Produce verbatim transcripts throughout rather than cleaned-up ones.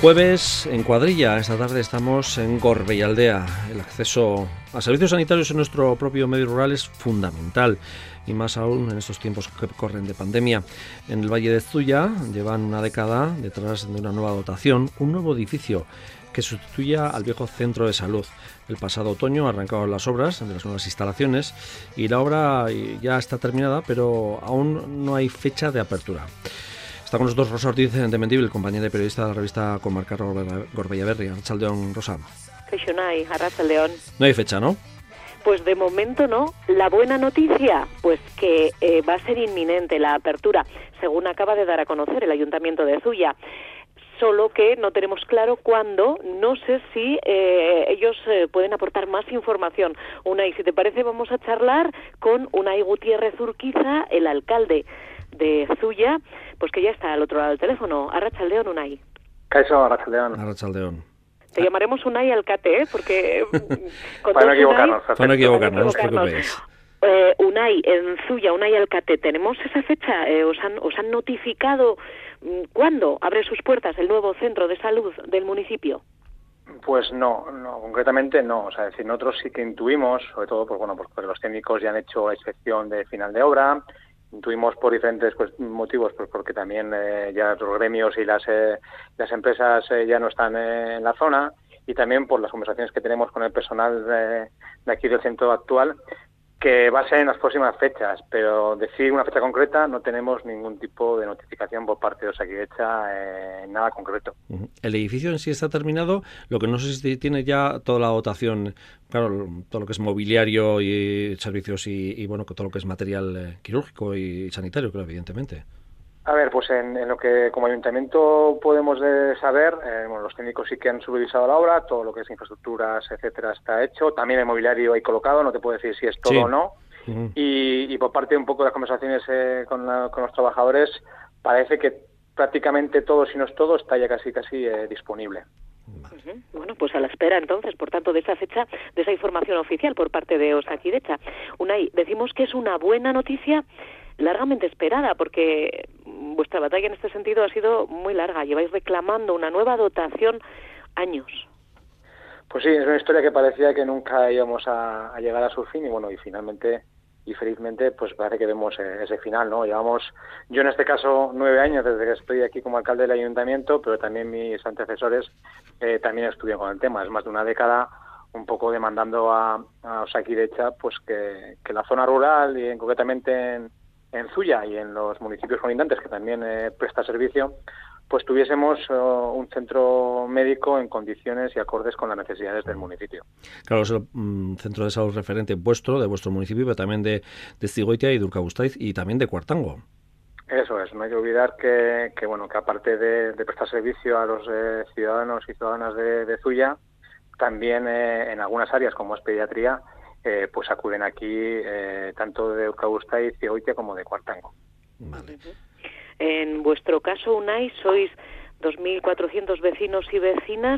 Jueves en cuadrilla, esta tarde estamos en Gorbeialdea. El acceso a servicios sanitarios en nuestro propio medio rural es fundamental, y más aún en estos tiempos que corren de pandemia. En el Valle de Zuia llevan una década detrás de una nueva dotación, un nuevo edificio que sustituya al viejo centro de salud. El pasado otoño arrancaron las obras de las nuevas instalaciones y la obra ya está terminada, pero aún no hay fecha de apertura. Está con nosotros Rosa Ortiz de Mendívil, compañera y periodista de la revista Comarca Gorbeiaberri. Arratsaldeon, Rosa. Kaixonai, Arratsaldeon. No hay fecha, ¿no? Pues de momento no. La buena noticia, pues que eh, va a ser inminente la apertura, según acaba de dar a conocer el Ayuntamiento de Zuia. Solo que no tenemos claro cuándo. No sé si eh, ellos eh, pueden aportar más información. Unai, si te parece, vamos a charlar con Unai Gutiérrez Urquiza, el alcalde de Zuia, pues que ya está al otro lado del teléfono. Arratsaldeon, Unai. Kaixo, Arratsaldeon. Arratsaldeon. Te llamaremos Unai Alcate, ¿eh? Porque... Para no equivocarnos. Para no equivocarnos, no os preocupéis. Eh, Unai, en Zuia, Unai Alcate, ¿tenemos esa fecha? Eh, ¿os, han, ¿Os han notificado cuándo abre sus puertas el nuevo centro de salud del municipio? Pues no, no, concretamente no. O sea, es decir, nosotros sí que intuimos, sobre todo, pues bueno, porque los técnicos ya han hecho la inspección de final de obra. Intuimos por diferentes pues, motivos, pues porque también eh, ya los gremios y las eh, las empresas eh, ya no están eh, en la zona, y también por las conversaciones que tenemos con el personal de, de aquí del centro actual, que va a ser en las próximas fechas, pero decir una fecha concreta no tenemos ningún tipo de notificación por parte de Osakidetza, eh, nada concreto. El edificio en sí está terminado, lo que no sé si tiene ya toda la dotación, claro, todo lo que es mobiliario y servicios y, y bueno, todo lo que es material eh, quirúrgico y sanitario, creo, evidentemente. A ver, pues en, en lo que como ayuntamiento podemos de saber, eh, bueno, los técnicos sí que han supervisado la obra, todo lo que es infraestructuras, etcétera, está hecho. También el mobiliario hay colocado, no te puedo decir si es todo sí. o no. Uh-huh. y, y por parte un poco de las conversaciones eh, con, la, con los trabajadores, parece que prácticamente todo, si no es todo, está ya casi casi eh, disponible. Uh-huh. Bueno, pues a la espera entonces, por tanto, de esa fecha, de esa información oficial por parte de Osakidetza. Unai, decimos que es una buena noticia largamente esperada, porque vuestra batalla en este sentido ha sido muy larga. Lleváis reclamando una nueva dotación años. Pues sí, es una historia que parecía que nunca íbamos a, a llegar a su fin, y bueno, y finalmente y felizmente pues parece que vemos ese final, ¿no? Llevamos, yo en este caso, nueve años desde que estoy aquí como alcalde del ayuntamiento, pero también mis antecesores eh, también estuvieron con el tema. Es más de una década un poco demandando a, a Osakidetza pues que, que la zona rural, y en, concretamente en en Zuia y en los municipios colindantes, que también eh, presta servicio, pues tuviésemos uh, un centro médico en condiciones y acordes con las necesidades del municipio. Claro, es el um, centro de salud referente vuestro, de vuestro municipio, pero también de, de Estigoitia y de Urkabustaiz y también de Cuartango. Eso es, no hay que olvidar que, que bueno, que aparte de, de prestar servicio a los eh, ciudadanos y ciudadanas de, de Zuia, también eh, en algunas áreas como es pediatría, Eh, pues acuden aquí eh, tanto de Urkabustaiz, Estigoitia como de Cuartango. Vale. En vuestro caso, Unai, sois dos mil cuatrocientos vecinos y vecinas.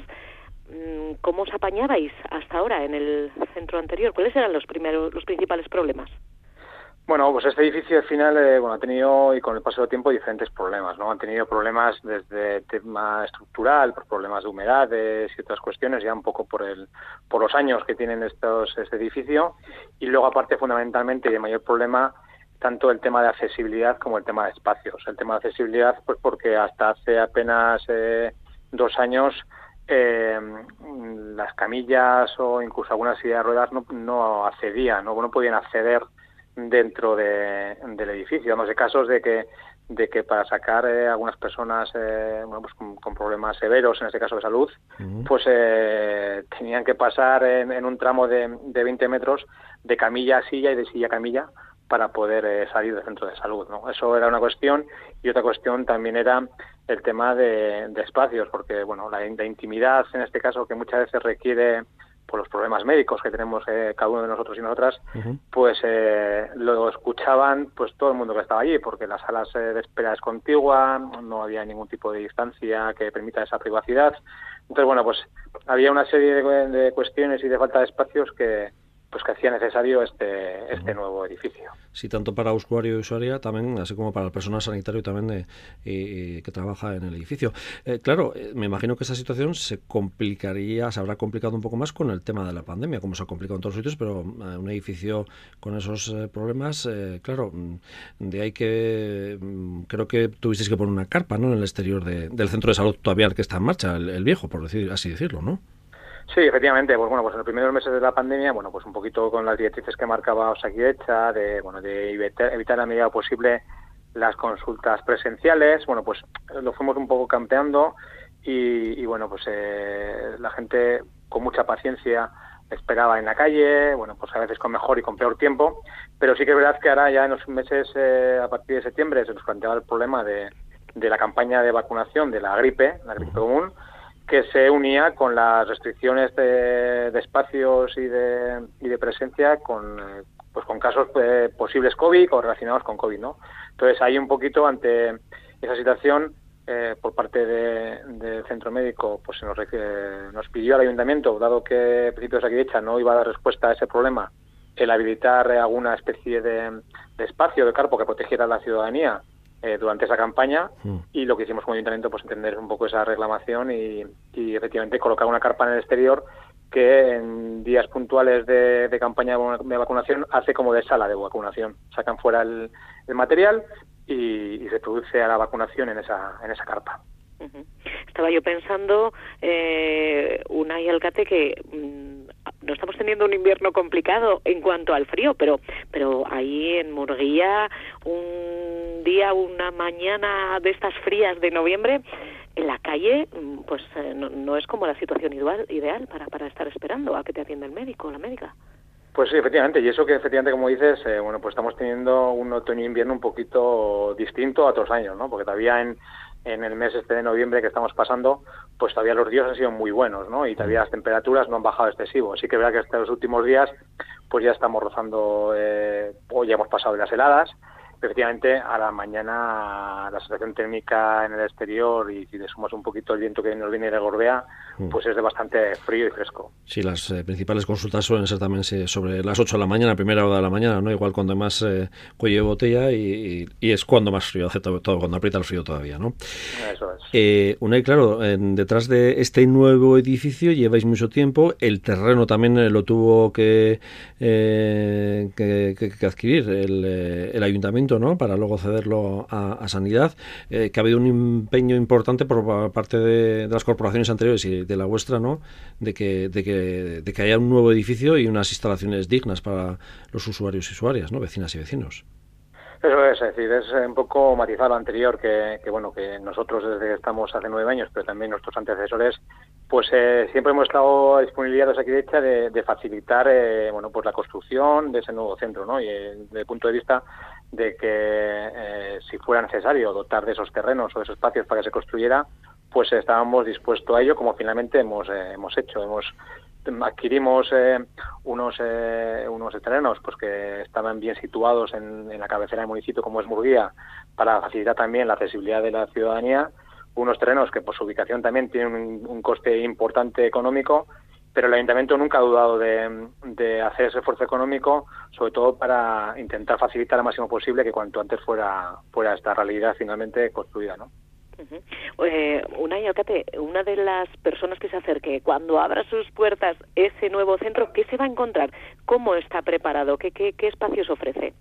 ¿Cómo os apañabais hasta ahora en el centro anterior? ¿Cuáles eran los primeros, los principales problemas? Bueno, pues este edificio al final eh, bueno, ha tenido, y con el paso del tiempo, diferentes problemas, ¿no? Han tenido problemas desde tema estructural, por problemas de humedades y otras cuestiones, ya un poco por el por los años que tienen estos este edificio, y luego aparte fundamentalmente y el mayor problema, tanto el tema de accesibilidad como el tema de espacios. El tema de accesibilidad, pues porque hasta hace apenas eh, dos años eh, las camillas o incluso algunas sillas de ruedas no, no accedían, no, no podían acceder dentro de, del edificio. Dándose casos de que de que para sacar eh, algunas personas eh, bueno, pues con, con problemas severos, en este caso de salud, uh-huh. pues eh, tenían que pasar en, en un tramo de, de veinte metros de camilla a silla y de silla a camilla para poder eh, salir del centro de salud, ¿no? Eso era una cuestión, y otra cuestión también era el tema de, de espacios, porque bueno, la, la intimidad en este caso, que muchas veces requiere por los problemas médicos que tenemos eh, cada uno de nosotros y nosotras, uh-huh. pues eh, lo escuchaban pues todo el mundo que estaba allí, porque las salas eh, de espera es contigua, no había ningún tipo de distancia que permita esa privacidad. Entonces, bueno, pues había una serie de, de cuestiones y de falta de espacios que pues que hacía necesario este este nuevo edificio. Sí, tanto para usuario y usuaria, también, así como para el personal sanitario también de, eh, que trabaja en el edificio. Eh, claro, eh, me imagino que esa situación se complicaría, se habrá complicado un poco más con el tema de la pandemia, como se ha complicado en todos los sitios, pero eh, un edificio con esos eh, problemas, eh, claro, de ahí que mm, creo que tuvisteis que poner una carpa, ¿no?, en el exterior de, del centro de salud todavía que está en marcha, el, el viejo, por decir así decirlo, ¿no? Sí, efectivamente, pues bueno, pues en los primeros meses de la pandemia, bueno, pues un poquito con las directrices que marcaba Osakidetza, de bueno, de evitar, evitar a la medida posible las consultas presenciales, bueno, pues lo fuimos un poco campeando y, y bueno, pues eh, la gente con mucha paciencia esperaba en la calle, bueno, pues a veces con mejor y con peor tiempo, pero sí que es verdad que ahora ya en los meses, eh, a partir de septiembre, se nos planteaba el problema de, de la campaña de vacunación de la gripe, la gripe común, que se unía con las restricciones de, de espacios y de, y de presencia con eh, pues con casos eh, posibles COVID o relacionados con COVID, ¿no? Entonces ahí un poquito ante esa situación eh, por parte de, del centro médico, pues se nos, eh, nos pidió al ayuntamiento, dado que el principio de Osakidetza no iba a dar respuesta a ese problema, el habilitar alguna especie de, de espacio de carpo que protegiera a la ciudadanía Eh, durante esa campaña, mm. y lo que hicimos como ayuntamiento, pues entender un poco esa reclamación y, y efectivamente colocar una carpa en el exterior que en días puntuales de, de campaña de vacunación hace como de sala de vacunación. Sacan fuera el, el material y, y se produce a la vacunación en esa en esa carpa. Uh-huh. Estaba yo pensando, eh, Unai Alkate, que mmm, no estamos teniendo un invierno complicado en cuanto al frío, pero pero ahí en Murguía, un día, una mañana de estas frías de noviembre, en la calle, pues eh, no, no es como la situación ideal, ideal para, para estar esperando a que te atienda el médico o la médica. Pues sí, efectivamente, y eso que efectivamente, como dices, eh, bueno, pues estamos teniendo un otoño-invierno un poquito distinto a otros años, ¿no? Porque todavía en en el mes este de noviembre que estamos pasando, pues todavía los días han sido muy buenos, ¿no? Y todavía las temperaturas no han bajado excesivo. Así que es verdad que hasta los últimos días, pues ya estamos rozando, eh, o ya hemos pasado de las heladas. Efectivamente, a la mañana la sensación térmica en el exterior, y si le sumas un poquito el viento que nos viene de Gorbea, pues es de bastante frío y fresco. Sí, las eh, principales consultas suelen ser también sí, sobre las ocho de la mañana, primera hora de la mañana, ¿no? Igual cuando más eh, cuello de botella y, y, y es cuando más frío hace todo, todo, cuando aprieta el frío todavía, ¿no? Eso es. Eh, Unai, claro, en, detrás de este nuevo edificio lleváis mucho tiempo, el terreno también eh, lo tuvo que, eh, que, que, que adquirir el, eh, el ayuntamiento, ¿no?, para luego cederlo a, a Sanidad, eh, que ha habido un empeño importante por parte de, de las corporaciones anteriores y de la vuestra, ¿no?, de que, de que de que haya un nuevo edificio y unas instalaciones dignas para los usuarios y usuarias, ¿no?, vecinas y vecinos. Eso es, es decir, es un poco matizar lo anterior, que, que bueno, que nosotros desde que estamos hace nueve años, pero también nuestros antecesores, pues eh, siempre hemos estado a disponibilidad de Osakidetza de, de facilitar, eh, bueno, pues la construcción de ese nuevo centro, ¿no? Y eh, desde el punto de vista de que eh, si fuera necesario dotar de esos terrenos o de esos espacios para que se construyera, pues estábamos dispuestos a ello, como finalmente hemos eh, hemos hecho, hemos adquirimos eh, unos eh, unos terrenos pues que estaban bien situados en, en la cabecera del municipio, como es Murguía, para facilitar también la accesibilidad de la ciudadanía, unos terrenos que por su ubicación también tienen un, un coste importante económico, pero el ayuntamiento nunca ha dudado de, de hacer ese esfuerzo económico, sobre todo para intentar facilitar al máximo posible que cuanto antes fuera fuera esta realidad finalmente construida, ¿no? Uh-huh. Eh, Unai Alkate, una de las personas que se acerque cuando abra sus puertas ese nuevo centro, ¿qué se va a encontrar? ¿Cómo está preparado? ¿Qué, qué, qué espacios ofrece?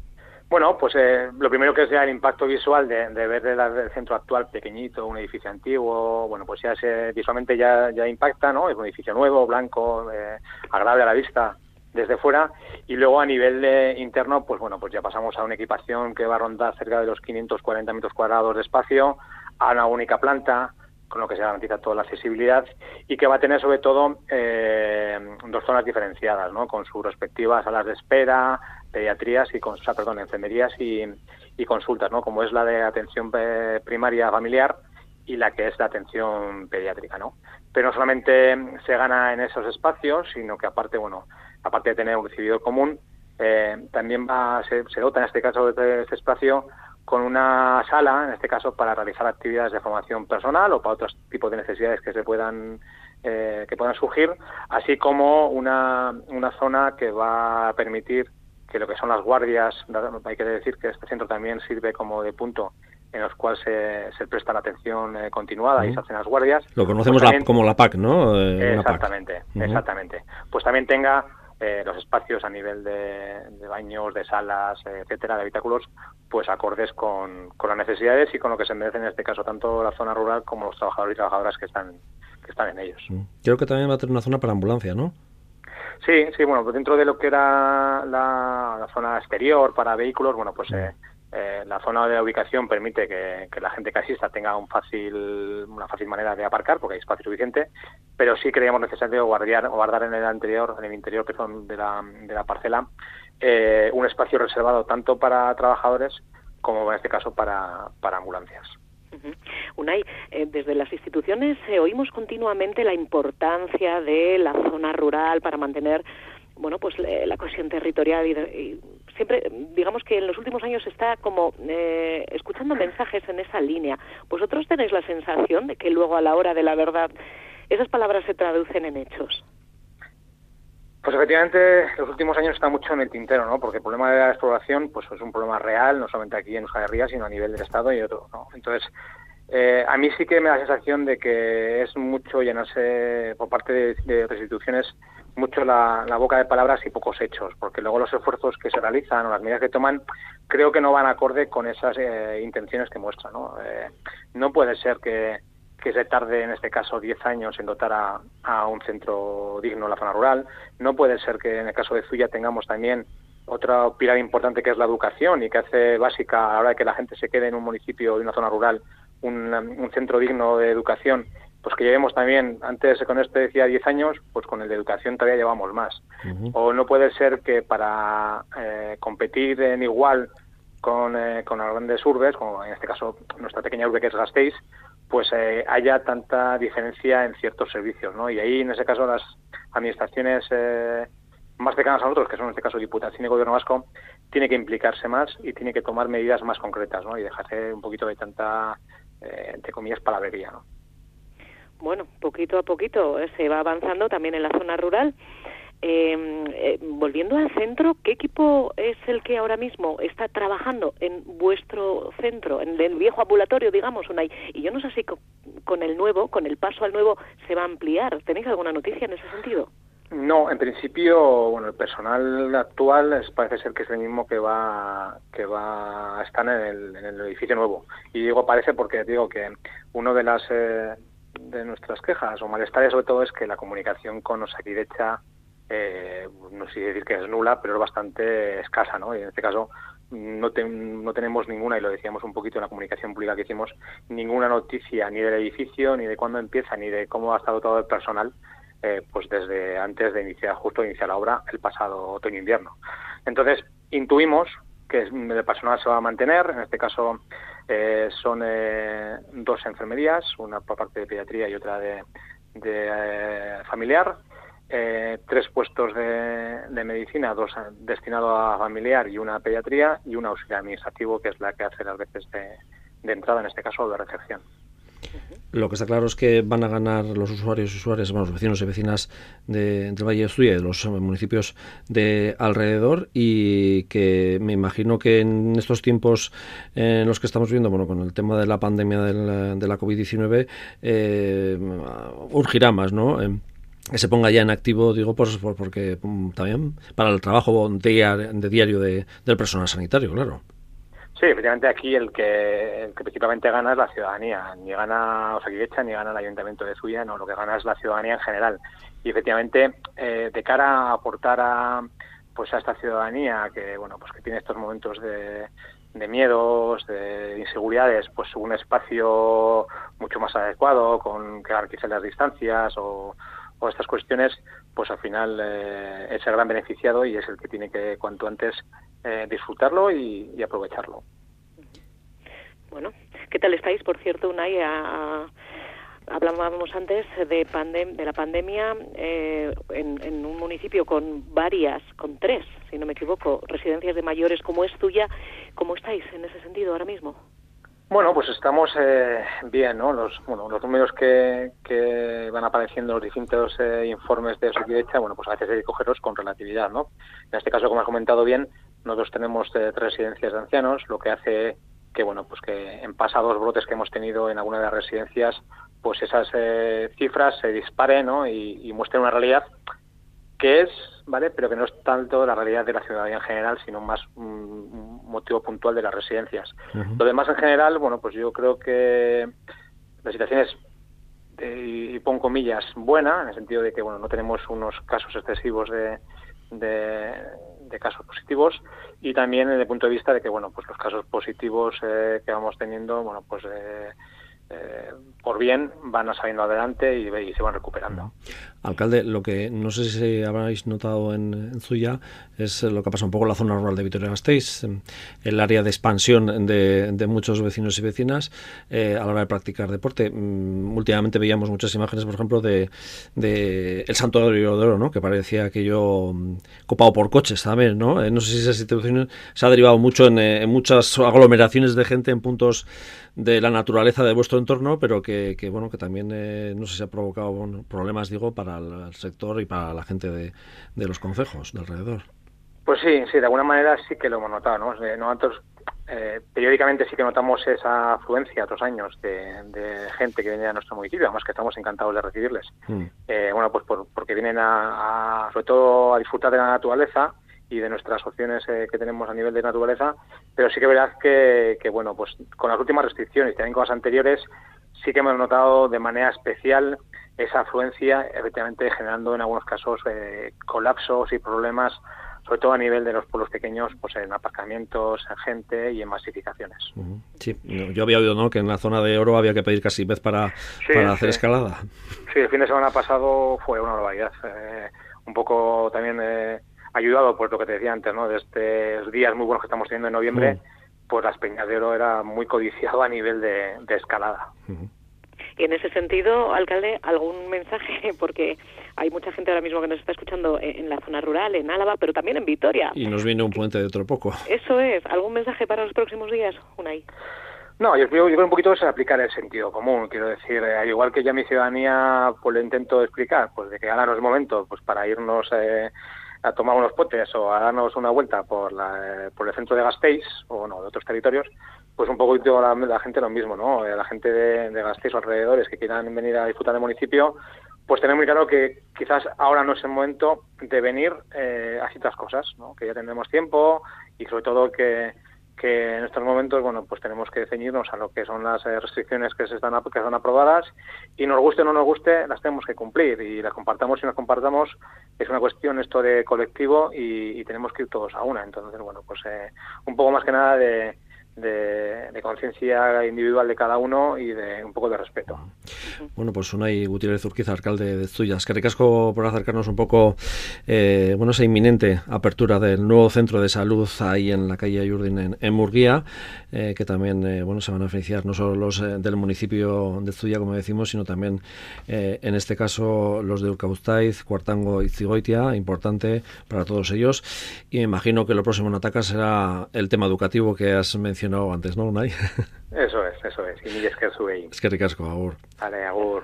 Bueno, pues eh, lo primero que sea el impacto visual de, de ver el, el centro actual pequeñito, un edificio antiguo, bueno, pues ya se, visualmente ya, ya impacta, ¿no? Es un edificio nuevo, blanco, eh, agradable a la vista desde fuera, y luego a nivel de interno, pues bueno, pues ya pasamos a una equipación que va a rondar cerca de los quinientos cuarenta metros cuadrados de espacio, a una única planta, con lo que se garantiza toda la accesibilidad, y que va a tener sobre todo eh, dos zonas diferenciadas, ¿no?, con sus respectivas salas de espera, pediatrías y, con, o sea, perdón, enfermerías y, y consultas, ¿no?, como es la de atención primaria familiar y la que es la atención pediátrica, ¿no? Pero no solamente se gana en esos espacios, sino que aparte, bueno, aparte de tener un recibidor común, eh, también va se, se dota en este caso de este espacio con una sala, en este caso para realizar actividades de formación personal o para otros tipos de necesidades que se puedan eh, que puedan surgir, así como una, una zona que va a permitir que lo que son las guardias, hay que decir que este centro también sirve como de punto en los cuales se, se presta la atención eh, continuada uh-huh. y se hacen las guardias. Lo conocemos pues también, la, como la P A C, ¿no? Eh, exactamente, P A C. exactamente. Uh-huh. Pues también tenga eh, los espacios a nivel de, de baños, de salas, eh, etcétera, de habitáculos, pues acordes con, con las necesidades y con lo que se merece en este caso tanto la zona rural como los trabajadores y trabajadoras que están que están en ellos. Uh-huh. Creo que también va a tener una zona para ambulancia, ¿no? Sí, sí, bueno, pues dentro de lo que era la, la zona exterior para vehículos, bueno, pues eh, eh, la zona de la ubicación permite que, que la gente que asista tenga un fácil, una fácil manera de aparcar, porque hay espacio suficiente, pero sí creíamos necesario guardar, guardar en el interior, en el interior perdón, de la, de la parcela, eh, un espacio reservado tanto para trabajadores como en este caso para, para ambulancias. Uh-huh. Unai, eh, desde las instituciones eh, oímos continuamente la importancia de la zona rural para mantener, bueno, pues eh, la cohesión territorial y, de, y siempre, digamos que en los últimos años se está como eh, escuchando mensajes en esa línea. ¿Vosotros tenéis la sensación de que luego a la hora de la verdad esas palabras se traducen en hechos? Pues efectivamente, los últimos años está mucho en el tintero, ¿no? Porque el problema de la despoblación, pues es un problema real, no solamente aquí en Euskal Herria, sino a nivel del Estado y otro, ¿no? Entonces, eh, a mí sí que me da la sensación de que es mucho llenarse por parte de, de otras instituciones mucho la, la boca de palabras y pocos hechos, porque luego los esfuerzos que se realizan o las medidas que toman creo que no van acorde con esas eh, intenciones que muestran, ¿no? Eh, no puede ser que que se tarde en este caso diez años en dotar a, a un centro digno en la zona rural. No puede ser que en el caso de Zuya tengamos también otra pilar importante que es la educación y que hace básica a la hora de que la gente se quede en un municipio y una zona rural un, un centro digno de educación, pues que llevemos también, antes con este decía diez años, pues con el de educación todavía llevamos más. Uh-huh. O no puede ser que para eh, competir en igual con, eh, con las grandes urbes, como en este caso nuestra pequeña urbe que es Gasteiz, pues eh, haya tanta diferencia en ciertos servicios, ¿no? Y ahí, en ese caso, las administraciones eh, más cercanas a nosotros, que son en este caso Diputación y Gobierno Vasco, tiene que implicarse más y tiene que tomar medidas más concretas, ¿no? Y dejarse un poquito de tanta, eh, entre comillas, palabrería, ¿no? Bueno, poquito a poquito eh, se va avanzando también en la zona rural. Eh, eh, volviendo al centro, ¿qué equipo es el que ahora mismo está trabajando en vuestro centro, en el viejo ambulatorio, digamos, Unai? Y yo no sé si con, con el nuevo, con el paso al nuevo, se va a ampliar. ¿Tenéis alguna noticia en ese sentido? No, en principio, bueno, el personal actual es, parece ser que es el mismo que va que va a estar en el, en el edificio nuevo. Y digo parece porque digo que uno de las eh, de nuestras quejas o malestares sobre todo es que la comunicación con Osakidetza Eh, no sé decir que es nula, pero es bastante escasa, ¿no? Y en este caso no, te, no tenemos ninguna, y lo decíamos un poquito en la comunicación pública que hicimos, ninguna noticia ni del edificio, ni de cuándo empieza, ni de cómo ha estado todo el personal, eh, pues desde antes de iniciar, justo de iniciar la obra, el pasado otoño-invierno. Entonces, intuimos que el personal se va a mantener, en este caso eh, son eh, dos enfermerías, una por parte de pediatría y otra de, de eh, familiar, Eh, tres puestos de, de medicina, dos destinados a familiar y una a pediatría, y un auxiliar administrativo que es la que hace las veces de, de entrada, en este caso de recepción. Lo que está claro es que van a ganar los usuarios y usuarias, bueno, los vecinos y vecinas de, del Valle de Zuya y de los municipios de alrededor, y que me imagino que en estos tiempos en los que estamos viviendo, bueno, con el tema de la pandemia de la, de la covid diecinueve, eh, urgirá más, ¿no? Eh, que se ponga ya en activo, digo, pues porque también para el trabajo de, de diario de, del personal sanitario, claro. Sí, efectivamente aquí el que, el que principalmente gana es la ciudadanía. Ni gana Osakidetza ni gana el Ayuntamiento de Zuya, no, lo que gana es la ciudadanía en general. Y efectivamente, eh, de cara a aportar a, pues a esta ciudadanía que, bueno, pues que tiene estos momentos de, de miedos, de inseguridades, pues un espacio mucho más adecuado, con que garantice las distancias o o estas cuestiones, pues al final eh, es el gran beneficiado y es el que tiene que cuanto antes eh, disfrutarlo y, y aprovecharlo. Bueno, ¿qué tal estáis? Por cierto, Unai, a, a, hablábamos antes de, pandem, de la pandemia eh, en, en un municipio con varias, con tres, si no me equivoco, residencias de mayores como es Zuya. ¿Cómo estáis en ese sentido ahora mismo? Bueno, pues estamos eh, bien, ¿no? Los, bueno, los números que, que van apareciendo en los distintos eh, informes de Osakidetza, bueno, pues a veces hay que cogerlos con relatividad, ¿no? En este caso, como has comentado bien, nosotros tenemos eh, tres residencias de ancianos, lo que hace que, bueno, pues que en pasados brotes que hemos tenido en alguna de las residencias, pues esas eh, cifras se disparen, ¿no? Y, y muestren una realidad que es, ¿vale? Pero que no es tanto la realidad de la ciudadanía en general, sino más un motivo puntual de las residencias. Uh-huh. Lo demás en general, bueno, pues yo creo que la situación es, eh, y pongo comillas, buena, en el sentido de que, bueno, no tenemos unos casos excesivos de, de, de casos positivos, y también desde el punto de vista de que, bueno, pues los casos positivos eh, que vamos teniendo, bueno, pues eh, Eh, por bien van saliendo adelante y, y se van recuperando. Alcalde, lo que no sé si habréis notado en, en Zuia es lo que pasa un poco en la zona rural de Vitoria-Gasteiz, el área de expansión de, de muchos vecinos y vecinas eh, a la hora de practicar deporte. Um, últimamente veíamos muchas imágenes, por ejemplo, de, de el Santuario de Oro, ¿no? Que parecía aquello um, copado por coches también, ¿no? Eh, no sé si esa situación se ha derivado mucho en, en muchas aglomeraciones de gente en puntos de la naturaleza de vuestro entorno, pero que, que bueno, que también eh, no sé si ha provocado bueno, problemas, digo, para el, el sector y para la gente de, de los concejos de alrededor. Pues sí, sí, de alguna manera sí que lo hemos notado, ¿no? Nosotros eh, periódicamente sí que notamos esa afluencia otros años de, de gente que viene a nuestro municipio, además que estamos encantados de recibirles. Mm. Eh, bueno, pues por, porque vienen a, a, sobre todo a disfrutar de la naturaleza y de nuestras opciones eh, que tenemos a nivel de naturaleza, pero sí que verás que, que, bueno, pues con las últimas restricciones y también con las anteriores, sí que hemos notado de manera especial esa afluencia, efectivamente generando en algunos casos eh, colapsos y problemas, sobre todo a nivel de los pueblos pequeños, pues en aparcamientos, en gente y en masificaciones. Uh-huh. Sí, yo había oído, ¿no?, que en la zona de Oro había que pedir casi vez para, sí, para hacer sí. escalada. Sí, el fin de semana pasado fue una barbaridad. Eh, un poco también... Eh, ayudado por lo que te decía antes, ¿no? De estos días muy buenos que estamos teniendo en noviembre, uh-huh. pues las Peñas de Oro era muy codiciado a nivel de, de escalada. Uh-huh. Y en ese sentido, alcalde, ¿algún mensaje? Porque hay mucha gente ahora mismo que nos está escuchando en la zona rural, en Álava, pero también en Vitoria. Y nos viene un puente de otro poco. Eso es. ¿Algún mensaje para los próximos días, Unai? No, yo creo, yo creo un poquito es aplicar el sentido común, quiero decir, eh, al igual que ya mi ciudadanía pues le intento explicar, pues de que ahora no es momento pues para irnos eh, a tomar unos potes o a darnos una vuelta por la, por el centro de Gasteiz o no, de otros territorios, pues un poquito la, la gente lo mismo, ¿no? La gente de, de Gasteiz o alrededores que quieran venir a disfrutar del municipio, pues tener muy claro que quizás ahora no es el momento de venir eh, a ciertas cosas, ¿no? Que ya tendremos tiempo y sobre todo que que en estos momentos, bueno, pues tenemos que ceñirnos a lo que son las eh, restricciones que se están que son aprobadas y nos guste o no nos guste, las tenemos que cumplir y las compartamos y no las compartamos, es una cuestión esto de colectivo y, y tenemos que ir todos a una. Entonces, bueno, pues eh, un poco más que nada de, de, de conciencia individual de cada uno y de un poco de respeto. Bueno, pues Unai Gutiérrez Urquiza, alcalde de Zuia, que ricasco por acercarnos un poco eh, bueno, esa inminente apertura del nuevo centro de salud ahí en la calle Ayurdin en, en Murguía, eh, que también eh, bueno, se van a beneficiar no solo los eh, del municipio de Zuia, como decimos, sino también eh, en este caso los de Urkauztaiz, Cuartango y Zigoitia, importante para todos ellos. Y me imagino que lo próximo en Ataca será el tema educativo que has mencionado antes, ¿no, Unai? Eso es, eso es. Y mil esker zuei. Es que ricasco, agur. Vale, agur.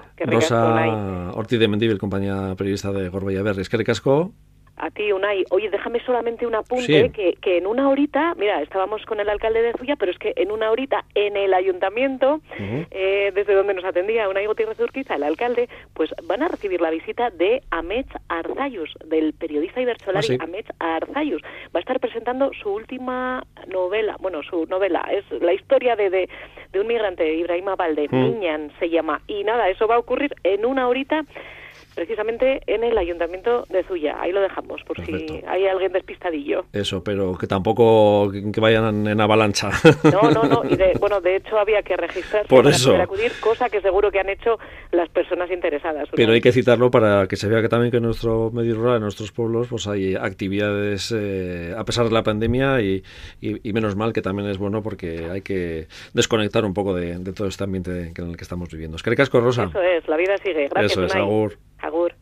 Rosa Ortiz de Mendívil, compañía periodista de Gorbea Berri. Es que ricasco. A ti, Unai. Oye, déjame solamente un apunte, sí. que, que en una horita, mira, estábamos con el alcalde de Zuia, pero es que en una horita en el ayuntamiento, uh-huh. eh, desde donde nos atendía Unai Gutiérrez Urquiza, el alcalde, pues van a recibir la visita de Amets Arzayus, del periodista ibertsolari ah, sí. Amets Arzayus. Va a estar presentando su última novela, bueno, su novela, es la historia de, de, de un migrante, Ibrahim Abalde, uh-huh. Miñan se llama, y nada, eso va a ocurrir en una horita, precisamente en el ayuntamiento de Zuia. Ahí lo dejamos, por Perfecto. Si hay alguien despistadillo. Eso, pero que tampoco que vayan en avalancha. No, no, no. Y de, bueno, de hecho había que registrarse por para eso. poder acudir, cosa que seguro que han hecho las personas interesadas. Pero ¿no? Hay que citarlo para que se vea que también que en nuestro medio rural, en nuestros pueblos, pues hay actividades eh, a pesar de la pandemia y, y, y menos mal, que también es bueno porque hay que desconectar un poco de, de todo este ambiente en el que estamos viviendo. Es que ricasco, Rosa. Eso es, la vida sigue. Gracias, Eso es, Unai. agur. Agur.